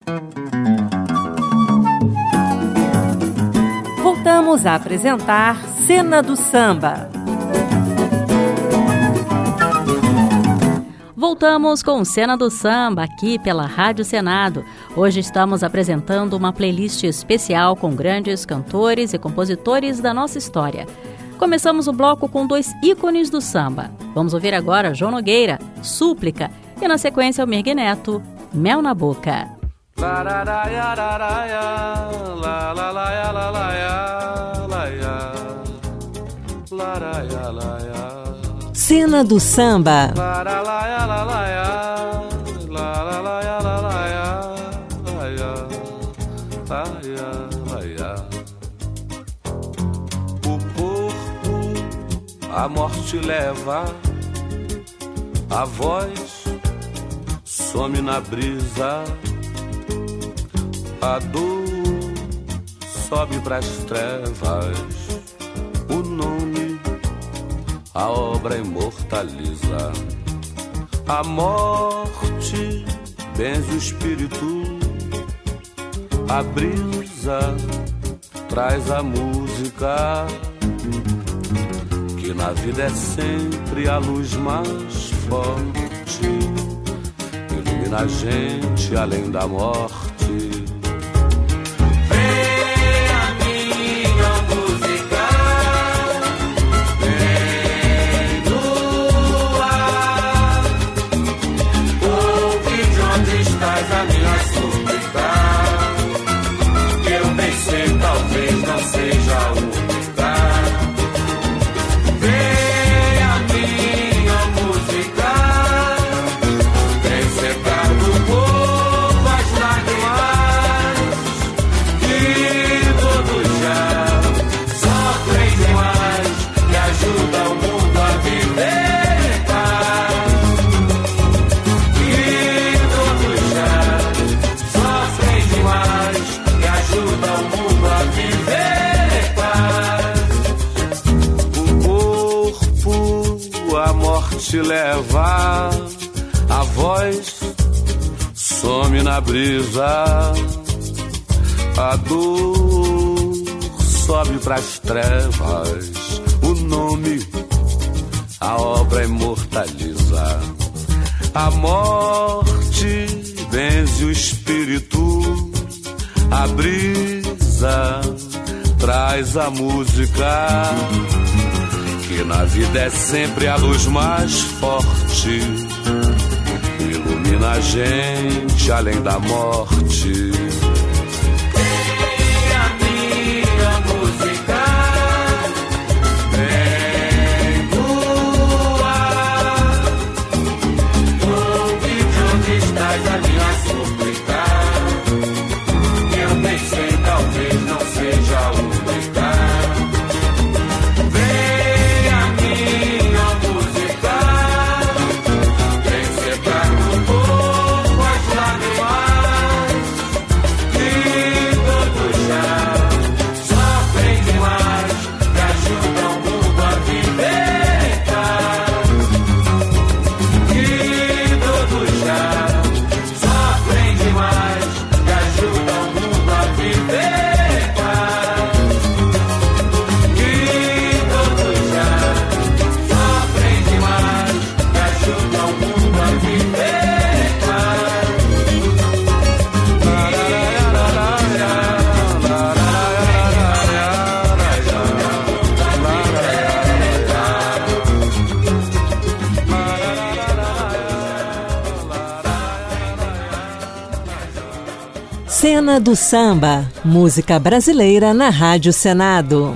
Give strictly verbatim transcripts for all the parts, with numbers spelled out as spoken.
Voltamos a apresentar Cena do Samba. Voltamos com Cena do Samba aqui pela Rádio Senado. Hoje estamos apresentando uma playlist especial com grandes cantores e compositores da nossa história. Começamos o bloco com dois ícones do samba. Vamos ouvir agora João Nogueira, Súplica, e na sequência o Mir Neto, Mel na Boca. Cena do Samba. O corpo a morte leva, a voz some na brisa, a dor sobe pras trevas, o nome a obra imortaliza. A morte benze o espírito, a brisa traz a música, que na vida é sempre a luz mais forte, ilumina a gente além da morte. Te leva, a voz some na brisa, a dor sobe pras trevas, o nome a obra imortaliza. A morte benze o espírito, a brisa traz a música, que na vida é sempre a luz mais forte, ilumina a gente além da morte. Cena do Samba, música brasileira na Rádio Senado.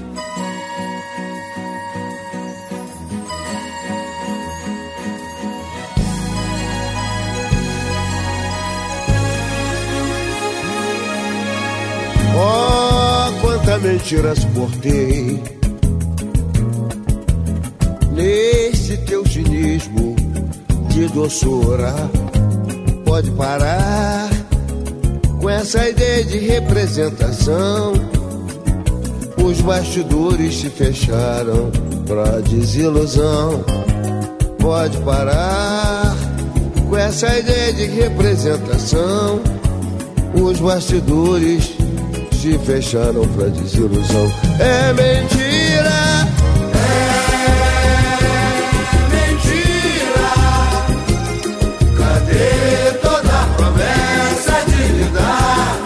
Oh, quanta mentira suportei nesse teu cinismo de doçura. Pode parar com essa ideia de representação. Os bastidores se fecharam pra desilusão. Pode parar com essa ideia de representação. os bastidores se fecharam pra desilusão. É mentira, é mentira. Cadê toda a promessa de lhe dar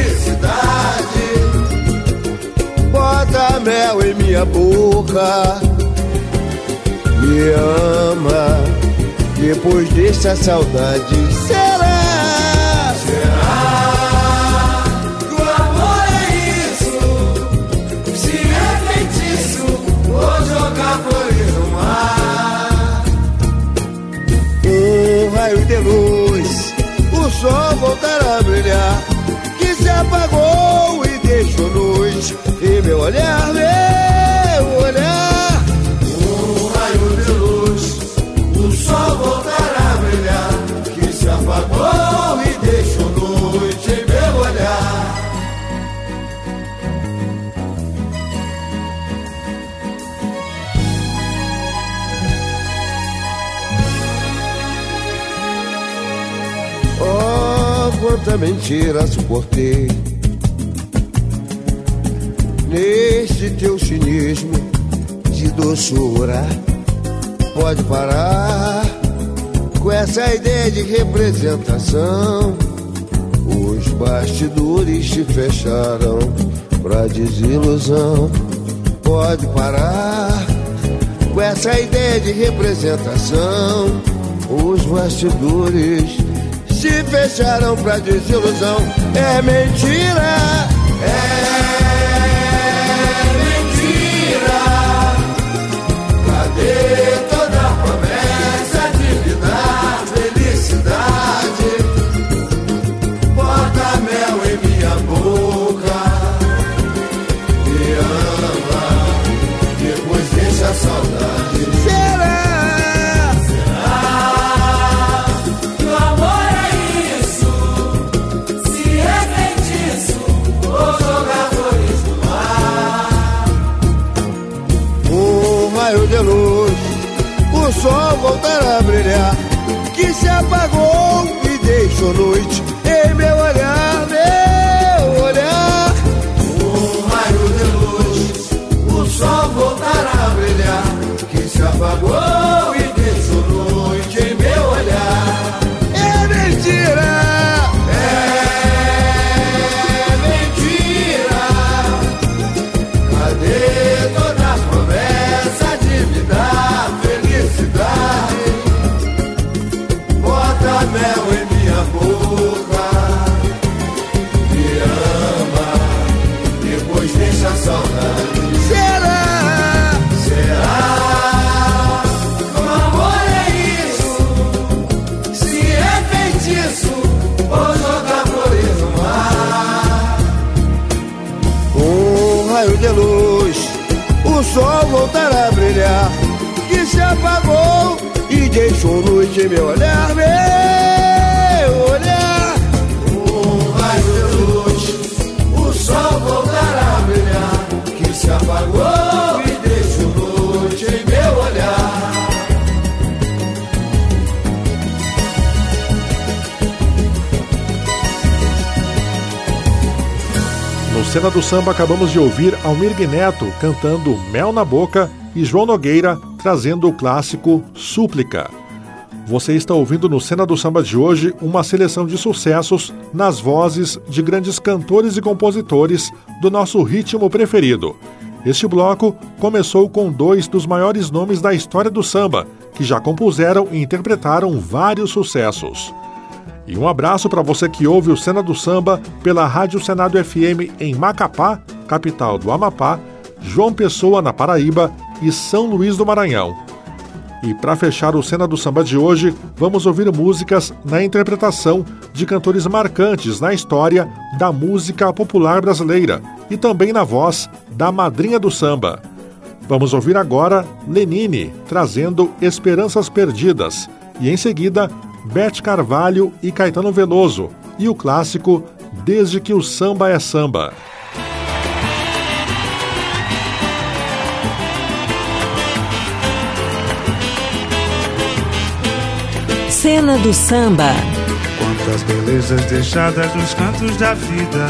felicidade? Bota mel em minha boca, me ama, depois deixa a saudade. Será? Será que o amor é isso? Se é feitiço, vou jogar flores no mar. Um raio de luz, o sol voltará a brilhar, que se apagou e deixou luz em meu olhar, meu olhar. Um raio de luz, o sol voltará a brilhar, que se apagou e deixou noite em meu olhar. Oh, quanta mentira suportei neste teu cinismo de doçura. Pode parar com essa ideia de representação. Os bastidores se fecharam pra desilusão. Pode parar com essa ideia de representação. Os bastidores se fecharam pra desilusão. É mentira, é mentira. Cadê toda a promessa de lhe dar felicidade? Bota mel em minha boca, me ama, depois deixa a saudade. Será? Será que o amor é isso? Se é feitiço, vou jogar flores no mar. Um raio de luz, o sol voltará a brilhar, que se apagou e deixou noite em meu olhar, meu olhar. Um raio de luz, o sol voltará a brilhar, que se apagou e deixou noite em meu olhar. É mentira, é mentira. Cadê toda a promessa de me dar felicidade? Bota mel em minha boca, me ama, depois deixa a saudade. Será? Será? O amor é isso? Se é feitiço, vou jogar flores no mar. Um raio de luz, o sol voltará a brilhar, que se apagou e deixou noite em meu olhar, meu olhar. Um raio de luz, o sol voltará a brilhar, que se apagou e deixou noite em meu olhar. No Cena do Samba acabamos de ouvir Almir Neto cantando Mel na Boca e João Nogueira trazendo o clássico Súplica. Você está ouvindo no Cena do Samba de hoje uma seleção de sucessos nas vozes de grandes cantores e compositores do nosso ritmo preferido. Este bloco começou com dois dos maiores nomes da história do samba, que já compuseram e interpretaram vários sucessos. E um abraço para você que ouve o Cena do Samba pela Rádio Senado F M em Macapá, capital do Amapá, João Pessoa, na Paraíba, e São Luís do Maranhão. E para fechar o Cena do Samba de hoje, vamos ouvir músicas na interpretação de cantores marcantes na história da música popular brasileira e também na voz da madrinha do samba. Vamos ouvir agora Lenine trazendo Esperanças Perdidas e em seguida Beth Carvalho e Caetano Veloso e o clássico Desde que o Samba é Samba. Cena do Samba. Quando Quantas belezas deixadas nos cantos da vida,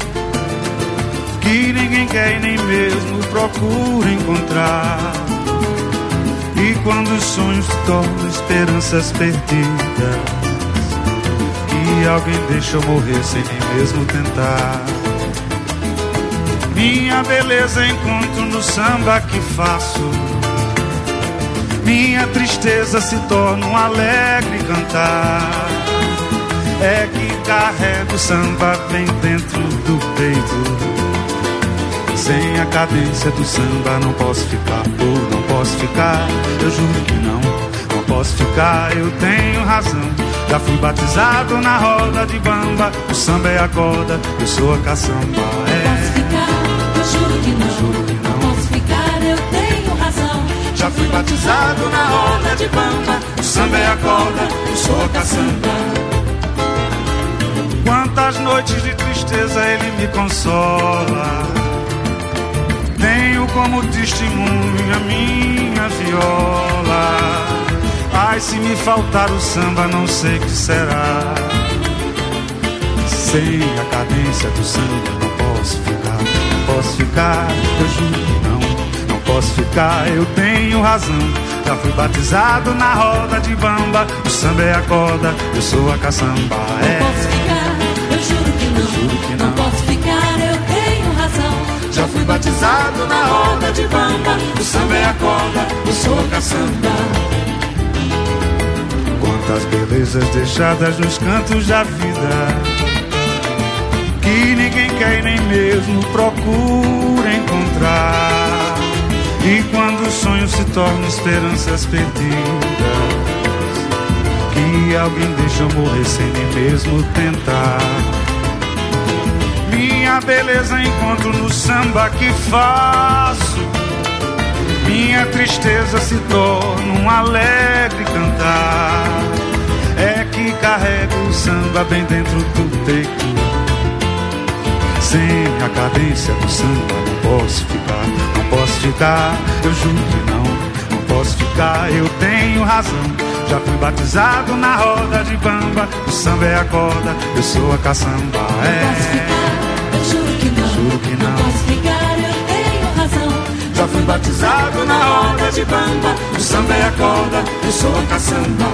que ninguém quer e nem mesmo procura encontrar. E quando os sonhos se tornam esperanças perdidas, que alguém deixou morrer sem nem mesmo tentar. Minha beleza encontro no samba que faço, minha tristeza se torna um alegre cantar. É que carrego o samba bem dentro do peito. Sem a cadência do samba não posso ficar, oh, não posso ficar. Eu juro que não, não posso ficar, eu tenho razão. Já fui batizado na roda de bamba. O samba é a corda, eu sou a caçamba. É. Não posso ficar, eu juro que não, juro que não. Não posso ficar, eu tenho razão. Já fui batizado na roda de bamba. O samba é a corda, eu sou a caçamba. Quantas noites de tristeza ele me consola. Tenho como testemunha minha viola. Ai, se me faltar o samba, não sei o que será. Sem a cadência do samba não posso ficar, não posso ficar, eu juro que não, não posso ficar, eu tenho razão. Já fui batizado na roda de bamba. O samba é a corda, eu sou a caçamba. É. Não posso ficar, eu juro que não, eu juro que não. Não posso ficar, eu tenho razão. Já fui batizado na roda de bamba. O samba é a corda, eu sou a caçamba. Quantas belezas deixadas nos cantos da vida, que ninguém quer e nem mesmo procura encontrar. E quando os sonhos se tornam esperanças perdidas, que alguém deixou morrer sem nem mesmo tentar. Minha beleza encontro no samba que faço, minha tristeza se torna um alegre cantar. É que carrego o samba bem dentro do peito. Sem a cadência do samba não posso ficar, não posso ficar, eu juro que não, não posso ficar, eu tenho razão. Já fui batizado na roda de bamba. O samba é a corda, eu sou a caçamba. É. Não posso ficar, eu juro que não, juro que não. Não posso ficar, eu tenho razão. Já fui batizado na roda de bamba. O samba é a corda, eu sou a caçamba.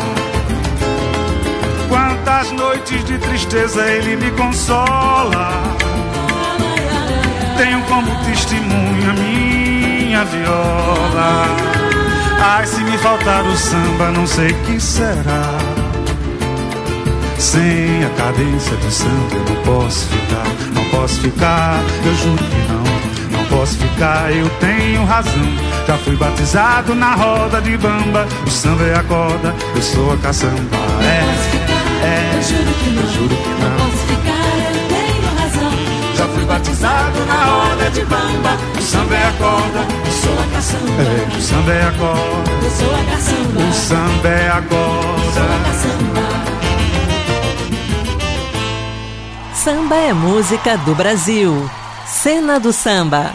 Quantas noites de tristeza ele me consola. Tenho como testemunha minha viola. Ai, se me faltar o samba, não sei o que será. Sem a cadência do samba eu não posso ficar, não posso ficar, eu juro que não, não posso ficar, eu tenho razão. Já fui batizado na roda de bamba. O samba é a corda, eu sou a caçamba. É, não posso ficar, é, eu juro que não, eu juro que não. Não posso ficar, eu tenho razão. Já fui batizado na roda de bamba. O samba é a corda, eu sou a caçamba. É, o samba é a corda, eu sou a caçamba. o samba é a corda, eu sou a caçamba. Samba é música do Brasil. Cena do Samba.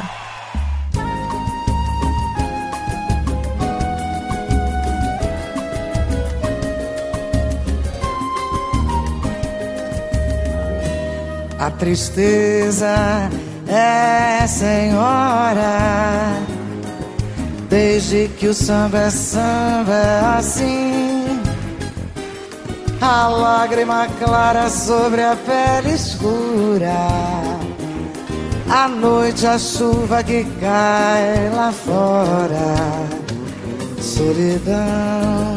A tristeza é senhora, desde que o samba é samba é assim. A lágrima clara sobre a pele escura, à noite a chuva que cai lá fora. Solidão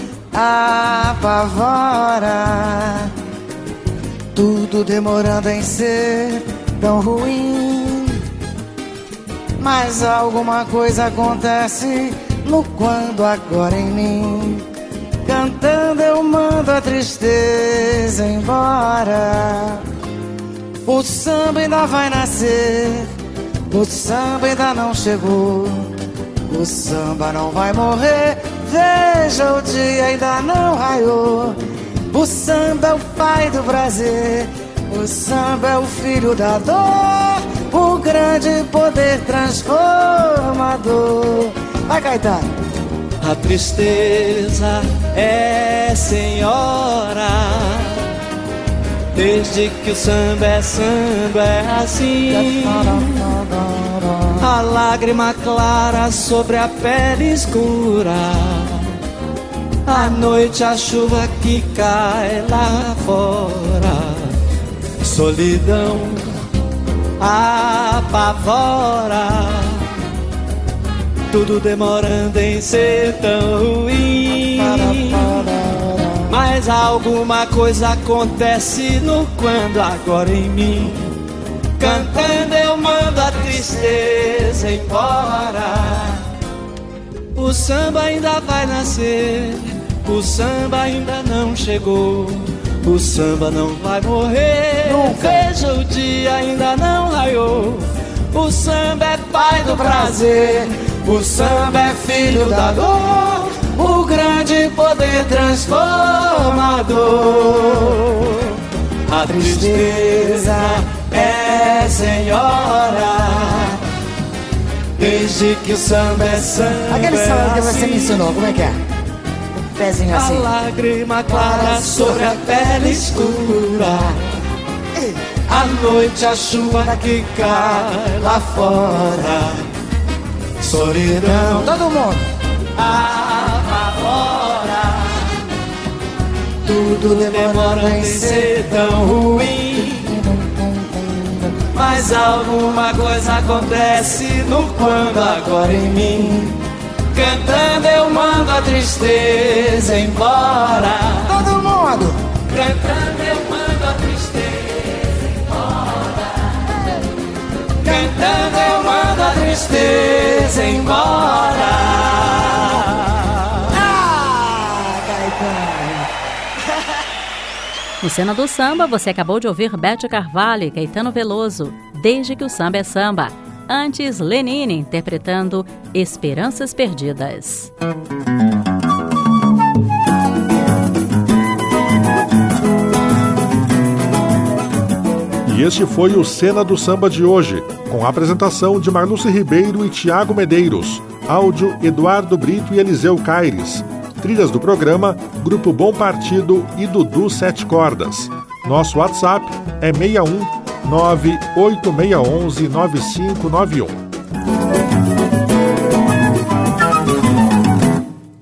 apavora, tudo demorando em ser tão ruim. Mas alguma coisa acontece no quando agora em mim. Cantando eu mando a tristeza embora. O samba ainda vai nascer, o samba ainda não chegou, o samba não vai morrer, veja o dia ainda não raiou. O samba é o pai do prazer, o samba é o filho da dor, o grande poder transformador. Vai, Caetano. A tristeza é senhora, Desde que o samba é samba é assim. A lágrima clara sobre a pele escura, à noite a chuva que cai lá fora. Solidão apavora, tudo demorando em ser tão ruim. Mas alguma coisa acontece no quando agora em mim. Cantando eu mando a tristeza embora. O samba ainda vai nascer, o samba ainda não chegou, o samba não vai morrer. Nunca. Veja, o dia ainda não raiou. O samba é pai do prazer, o samba é filho da dor, o grande poder transformador. A tristeza é senhora, desde que o samba é samba. Aquele samba que você assim. me ensinou, como é que é? O pezinho assim. A lágrima clara sobre a pele escura, à noite a chuva que cai lá fora. Solidão, todo mundo apavora, tudo demora em ser tão ruim. Mas alguma coisa acontece no quando agora em mim. Cantando eu mando a tristeza embora. Todo mundo cantando eu mando a tristeza embora. Cantando eu mando a tristeza embora. Ah, Caetano. No Cena do Samba, você acabou de ouvir Bete Carvalho e Caetano Veloso, Desde que o Samba é Samba. Antes, Lenine interpretando Esperanças Perdidas. E este foi o Cena do Samba de hoje, com a apresentação de Marluce Ribeiro e Tiago Medeiros, áudio Eduardo Brito e Eliseu Caires, trilhas do programa Grupo Bom Partido e Dudu Sete Cordas. Nosso WhatsApp é seis um nove oito seis um um nove cinco nove um.